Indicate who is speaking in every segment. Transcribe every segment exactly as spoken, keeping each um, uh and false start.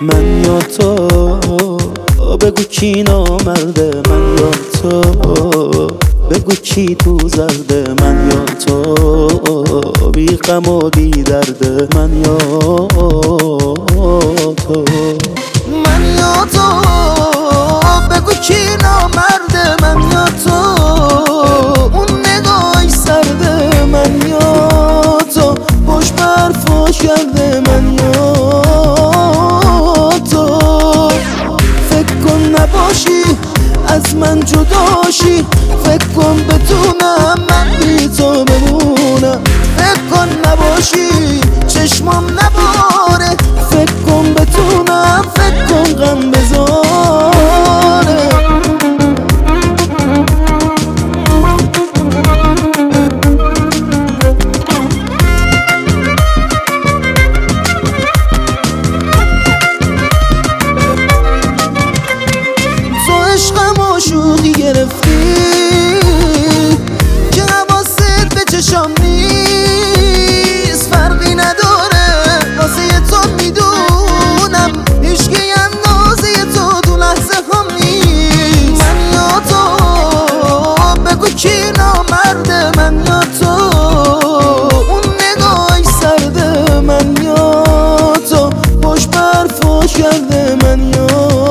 Speaker 1: من یا تو، بگو کی نامرده من یا تو، بگو کی تو زرده من یا تو، بی غم و بی درده من یا تو،
Speaker 2: من یا تو، بگو کی نامرده من یا تو، اون نگاهی سرده من یا تو، پشت برفاش کرده من یا تو، فکر کن نباشی از من جداشی، فکر کن بتونم من بی تو بمونم، فکر کن نباشی چشمم نباره، فکر کن بتونم، فکر کن غم بذاره. تو عشقم و شوخی گرفتی که حواست به چشام نیست، فرقی نداره واسه تو میدونم هیچکی اندازه تو دو لحظه هم نیست. من یا تو، بگو کی نامرده من یا تو، اون نگاهی سرده من یا تو، پشت برفاش کرده من یا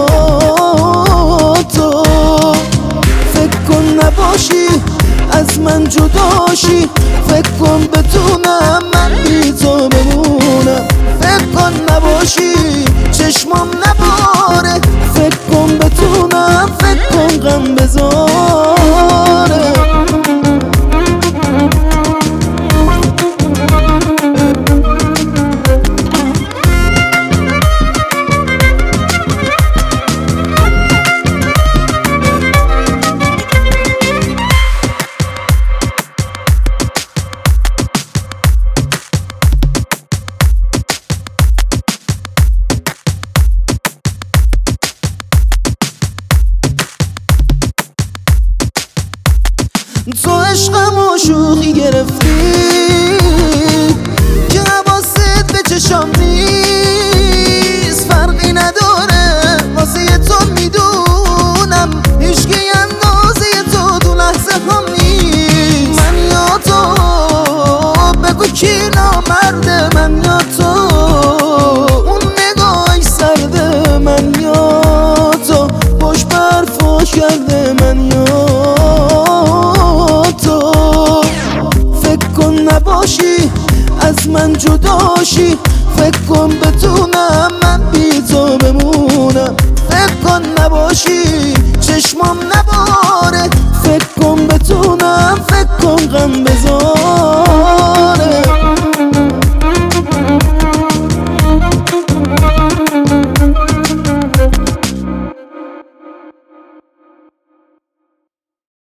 Speaker 2: تو، فکر کن نباشی از من جداشی، فکر کن بتونم من بی تو بمونم، فکر کن نباشی چشمم نباره، فکر کن بتونم، فکر کن غم بذاره. تو عشقم و شوخی گرفتی که حواست به چشام نیست، فرقی نداره واسه تو میدونم هیچکی اندازه تو دو لحظه هم نیست. من یا تو، بگو کی نامرده من یا تو، اون نگاهی سرده من یا تو، پشت برفاش کرده من یا تو، فکر کن نباشی از من جداشی، فکر کن بتونم من بی تو بمونم، فکر کن نباشی چشمم